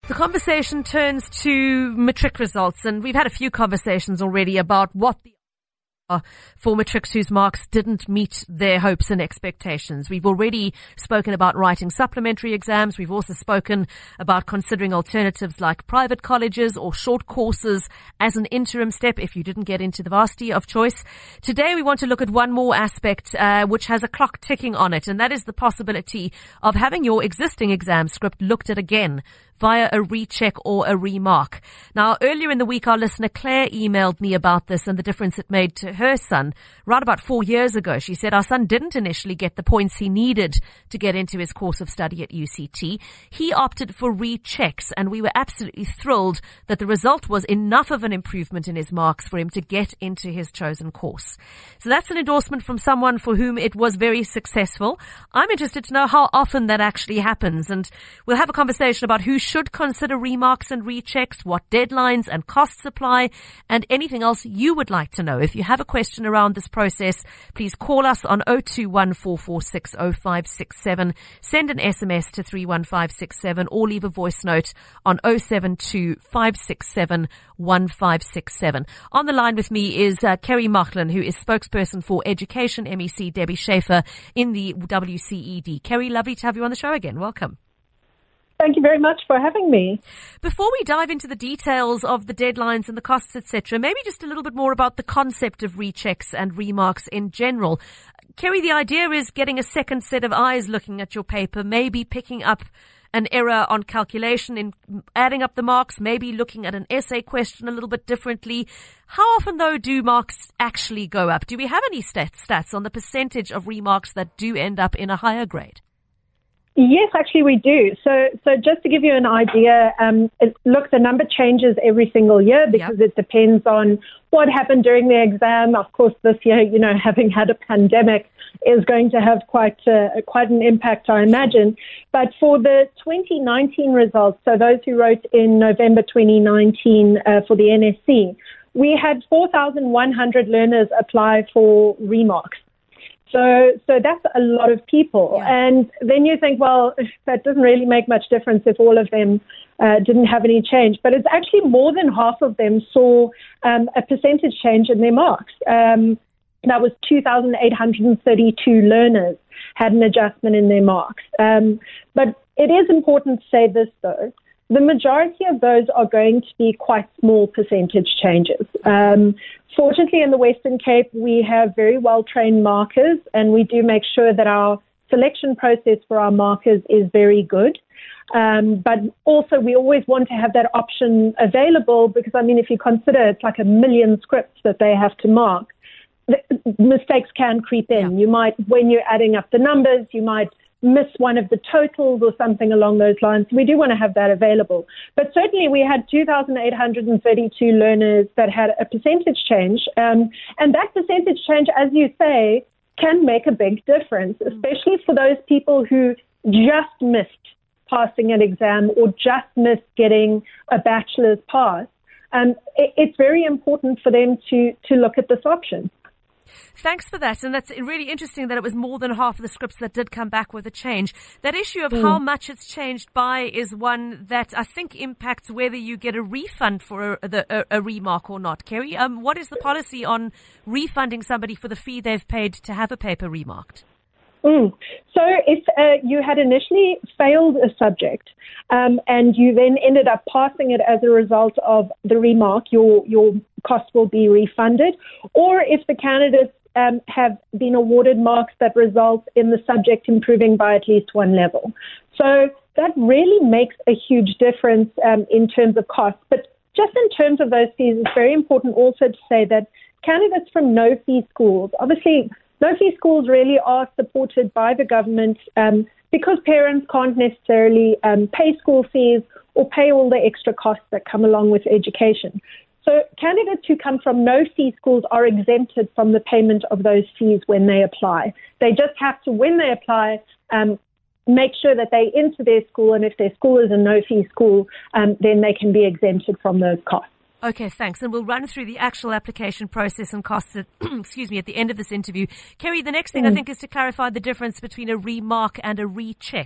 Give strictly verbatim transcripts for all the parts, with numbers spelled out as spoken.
The conversation turns to matric results, and we've had a few conversations already about what the Uh, for matrics whose marks didn't meet their hopes and expectations. We've already spoken about writing supplementary exams. We've also spoken about considering alternatives like private colleges or short courses as an interim step if you didn't get into the varsity of choice. Today we want to look at one more aspect uh, which has a clock ticking on it, and that is the possibility of having your existing exam script looked at again via a recheck or a remark. Now, earlier in the week, our listener Claire emailed me about this and the difference it made to her son. Right about four years ago, she said our son didn't initially get the points he needed to get into his course of study at U C T. He opted for rechecks, and we were absolutely thrilled that the result was enough of an improvement in his marks for him to get into his chosen course. So that's an endorsement from someone for whom it was very successful. I'm interested to know how often that actually happens, and we'll have a conversation about who should consider remarks and rechecks, what deadlines and costs apply, and anything else you would like to know. If you have a question around this process, please call us on zero two one, four four six, zero five six seven, send an S M S to three one five six seven, or leave a voice note on zero seven two, five six seven, one five six seven. On the line with me is uh, Kerry Machlan, who is spokesperson for Education M E C Debbie Schaefer in the W C E D. Kerry, lovely to have you on the show again. Welcome. Thank you very much for having me. Before we dive into the details of the deadlines and the costs, et cetera, maybe just a little bit more about the concept of rechecks and remarks in general. Kerry, the idea is getting a second set of eyes looking at your paper, maybe picking up an error on calculation in adding up the marks, maybe looking at an essay question a little bit differently. How often, though, do marks actually go up? Do we have any stats, stats on the percentage of remarks that do end up in a higher grade? Yes, actually we do. So so just to give you an idea, um, it, look, the number changes every single year because yep. it depends on what happened during the exam. Of course, this year, you know, having had a pandemic is going to have quite uh, quite an impact, I imagine. But for the twenty nineteen results, so those who wrote in November twenty nineteen uh, for the N S C, we had four thousand one hundred learners apply for remarks. So, so that's a lot of people. Yeah. And then you think, well, that doesn't really make much difference if all of them uh, didn't have any change. But it's actually more than half of them saw um, a percentage change in their marks. Um, that was two thousand eight hundred thirty-two learners had an adjustment in their marks. Um, but it is important to say this, though. The majority of those are going to be quite small percentage changes. Um, fortunately, in the Western Cape, we have very well-trained markers, and we do make sure that our selection process for our markers is very good. Um, but also, we always want to have that option available because, I mean, if you consider it's like a million scripts that they have to mark, mistakes can creep in. Yeah. You might, when you're adding up the numbers, you might miss one of the totals or something along those lines. We do want to have that available. But certainly we had two thousand eight hundred thirty-two learners that had a percentage change. Um, and that percentage change, as you say, can make a big difference, especially for those people who just missed passing an exam or just missed getting a bachelor's pass. Um, it, it's very important for them to, to look at this option. Thanks for that. And that's really interesting that it was more than half of the scripts that did come back with a change. That issue of mm. how much it's changed by is one that I think impacts whether you get a refund for a, the, a, a remark or not. Kerry, um, what is the policy on refunding somebody for the fee they've paid to have a paper remarked? Mm. So if uh, you had initially failed a subject um, and you then ended up passing it as a result of the remark, your your cost will be refunded. Or if the candidates um, have been awarded marks that result in the subject improving by at least one level. So that really makes a huge difference um, in terms of cost. But just in terms of those fees, it's very important also to say that candidates from no-fee schools, obviously, no-fee schools really are supported by the government um, because parents can't necessarily um, pay school fees or pay all the extra costs that come along with education. So candidates who come from no-fee schools are exempted from the payment of those fees when they apply. They just have to, when they apply, um, make sure that they enter their school, and if their school is a no-fee school, um, then they can be exempted from those costs. Okay, thanks. And we'll run through the actual application process and costs at, excuse me, at the end of this interview. Kerry, the next thing mm. I think is to clarify the difference between a remark and a recheck.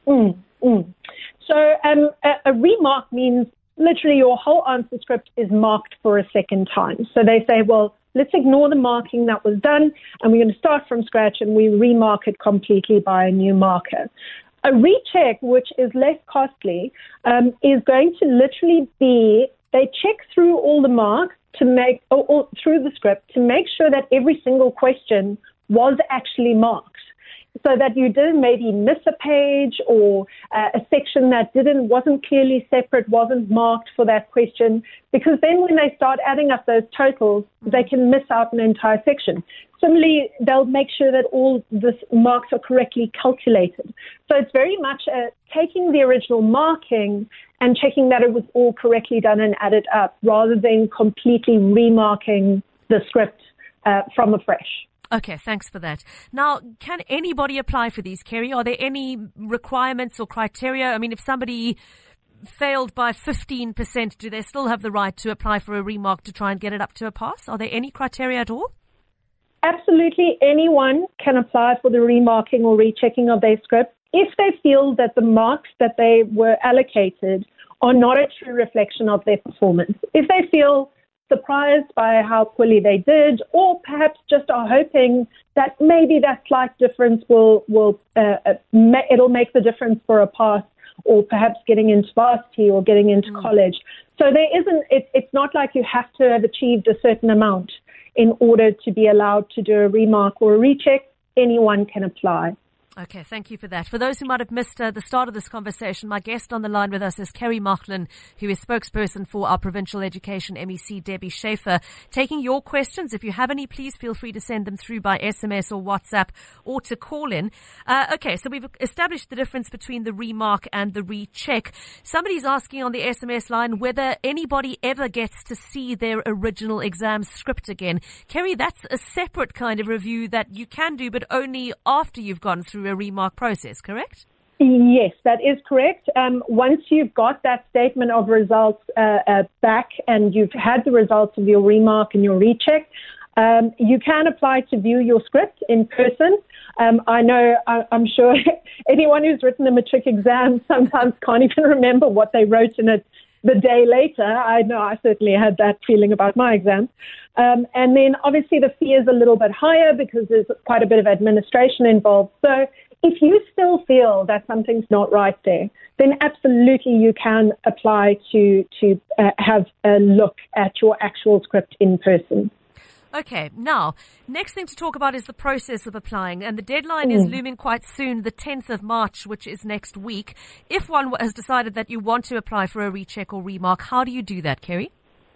Mm, mm. So um, a, a remark means literally your whole answer script is marked for a second time. So they say, well, let's ignore the marking that was done, and we're going to start from scratch, and we remark it completely by a new marker. A recheck, which is less costly, um, is going to literally be, they check through all the marks to make, or, or through the script to make sure that every single question was actually marked, so that you didn't maybe miss a page or uh, a section that didn't wasn't clearly separate, wasn't marked for that question, because then when they start adding up those totals, they can miss out an entire section. Similarly, they'll make sure that all the marks are correctly calculated. So it's very much uh, taking the original marking and checking that it was all correctly done and added up, rather than completely remarking the script uh, from afresh. Okay, thanks for that. Now, can anybody apply for these, Kerry? Are there any requirements or criteria? I mean, if somebody failed by fifteen percent, do they still have the right to apply for a remark to try and get it up to a pass? Are there any criteria at all? Absolutely, anyone can apply for the remarking or rechecking of their script if they feel that the marks that they were allocated are not a true reflection of their performance. If they feel surprised by how poorly they did, or perhaps just are hoping that maybe that slight difference will, will uh, uh, ma- it'll make the difference for a pass, or perhaps getting into varsity or getting into mm. college. So there isn't, it, it's not like you have to have achieved a certain amount in order to be allowed to do a remark or a recheck. Anyone can apply. Okay, thank you for that. For those who might have missed uh, the start of this conversation, my guest on the line with us is Kerry Macklin, who is spokesperson for our Provincial Education M E C, Debbie Schaefer. Taking your questions. If you have any, please feel free to send them through by S M S or WhatsApp, or to call in. Uh, okay, so we've established the difference between the remark and the recheck. Somebody's asking on the S M S line whether anybody ever gets to see their original exam script again. Kerry, that's a separate kind of review that you can do, but only after you've gone through a remark process, correct? Yes, that is correct. Um, once you've got that statement of results uh, uh, back and you've had the results of your remark and your recheck, um, you can apply to view your script in person. Um, I know, I, I'm sure anyone who's written a matric exam sometimes can't even remember what they wrote in it the day later. I know I certainly had that feeling about my exam. Um, and then obviously the fee is a little bit higher because there's quite a bit of administration involved. So if you still feel that something's not right there, then absolutely you can apply to, to uh, have a look at your actual script in person. Okay, now, next thing to talk about is the process of applying, and the deadline mm. is looming quite soon, the tenth of March, which is next week. If one has decided that you want to apply for a recheck or remark, how do you do that, Kerry?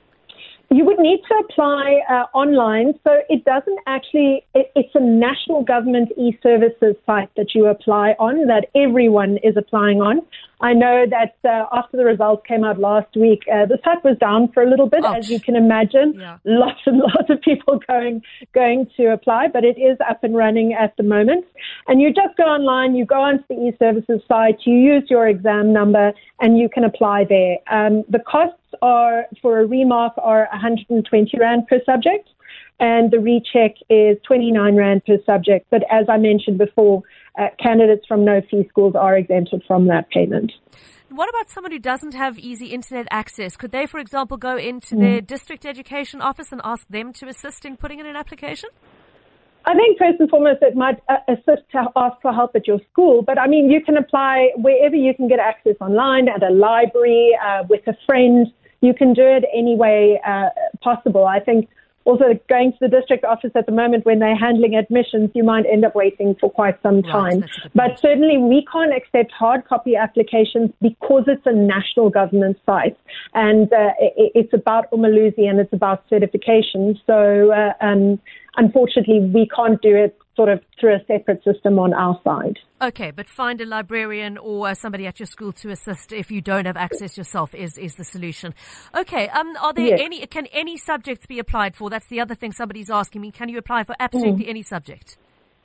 You would need to apply uh, online, so it doesn't actually, it, it's a national government e-services site that you apply on, that everyone is applying on. I know that uh, after the results came out last week, uh, the site was down for a little bit, Ouch. as you can imagine. Yeah. Lots and lots of people going going to apply, but it is up and running at the moment. And you just go online, you go onto the e-services site, you use your exam number, and you can apply there. Um, the costs are for a remark are one hundred twenty rand per subject, and the recheck is twenty-nine rand per subject. But as I mentioned before, uh, candidates from no-fee schools are exempted from that payment. What about someone who doesn't have easy internet access? Could they, for example, go into mm. their district education office and ask them to assist in putting in an application? I think first and foremost it might uh, assist to ask for help at your school, but I mean you can apply wherever you can get access online, at a library, uh, with a friend. You can do it any way uh, possible. I think also going to the district office at the moment when they're handling admissions, you might end up waiting for quite some time. Right, but certainly we can't accept hard copy applications because it's a national government site, and uh, it, it's about Umalusi and it's about certification. So uh, um, unfortunately, we can't do it sort of through a separate system on our side. Okay, but find a librarian or somebody at your school to assist if you don't have access yourself is, is the solution. Okay, um, are there yes. any, can any subjects be applied for? That's the other thing somebody's asking me. Can you apply for absolutely mm. any subject?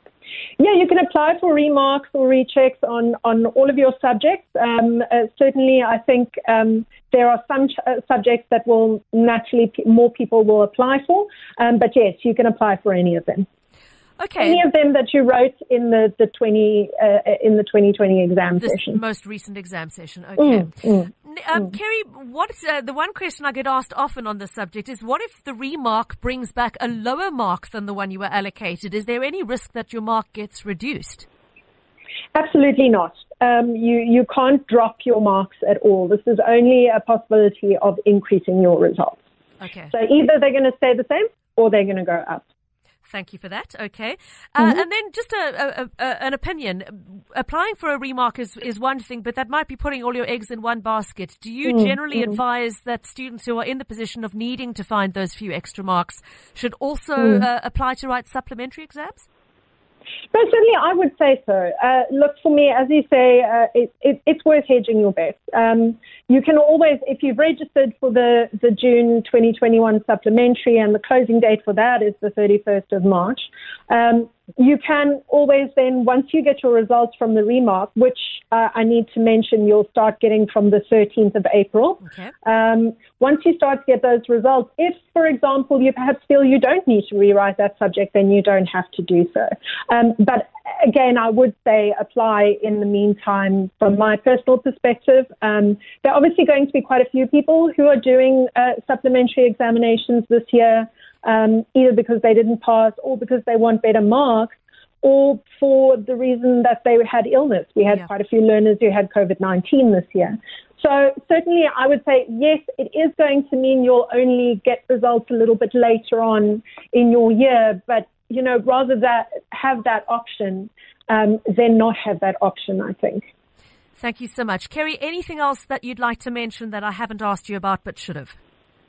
Yeah, you can apply for remarks or rechecks on, on all of your subjects. Um, uh, certainly, I think um, there are some ch- uh, subjects that will naturally p- more people will apply for. Um, but yes, you can apply for any of them. Okay. Any of them that you wrote in the the twenty uh, in the twenty twenty exam this session. Most recent exam session. Okay. Mm, mm, um, mm. Kerry, what uh, the one question I get asked often on this subject is, what if the remark brings back a lower mark than the one you were allocated? Is there any risk that your mark gets reduced? Absolutely not. Um, you, you can't drop your marks at all. This is only a possibility of increasing your results. Okay. So either they're going to stay the same or they're going to go up. Thank you for that. Okay. Uh, Mm-hmm. And then just a, a, a, an opinion. Applying for a remark is, is one thing, but that might be putting all your eggs in one basket. Do you Mm-hmm. generally advise that students who are in the position of needing to find those few extra marks should also Mm. uh, apply to write supplementary exams? No, certainly I would say so. Uh, look, for me, as you say, uh, it, it, it's worth hedging your bets. Um, you can always, if you've registered for the, the June twenty twenty-one supplementary and the closing date for that is the thirty-first of March, um, you can always then, once you get your results from the remark, which uh, I need to mention you'll start getting from the thirteenth of April. Okay. Um, once you start to get those results, if, for example, you perhaps feel you don't need to rewrite that subject, then you don't have to do so. Um, but again, I would say apply in the meantime from my personal perspective. Um, there are obviously going to be quite a few people who are doing uh, supplementary examinations this year, um, either because they didn't pass or because they want better marks, or for the reason that they had illness. We had yeah. quite a few learners who had COVID nineteen this year. So certainly I would say, yes, it is going to mean you'll only get results a little bit later on in your year, but, you know, rather that have that option um, than not have that option, I think. Thank you so much. Kerry, anything else that you'd like to mention that I haven't asked you about but should have?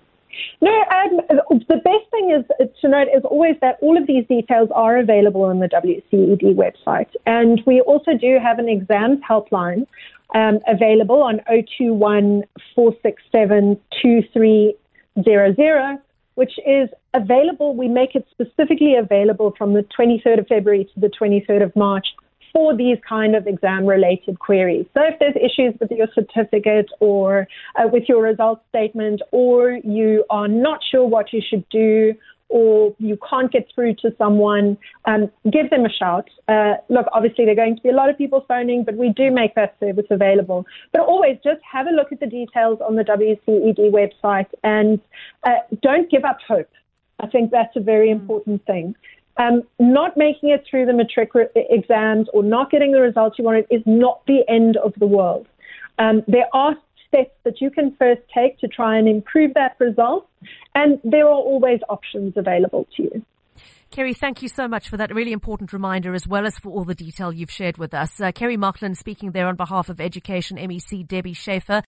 No, um, the best thing is to note is always that all of these details are available on the W C E D website. And we also do have an exams helpline um, available on zero two one, four six seven, two three zero zero, which is available. We make it specifically available from the twenty-third of February to the twenty-third of March for these kind of exam-related queries. So if there's issues with your certificate or uh, with your results statement, or you are not sure what you should do, or you can't get through to someone, um, give them a shout. Uh, look, obviously there are going to be a lot of people phoning, but we do make that service available. But always just have a look at the details on the W C E D website and uh, don't give up hope. I think that's a very important thing. Um, not making it through the matric re- exams or not getting the results you wanted is not the end of the world. Um, there are steps that you can first take to try and improve that result, and there are always options available to you. Kerry, thank you so much for that really important reminder, as well as for all the detail you've shared with us. Uh, Kerry Markland speaking there on behalf of Education M E C Debbie Schaefer.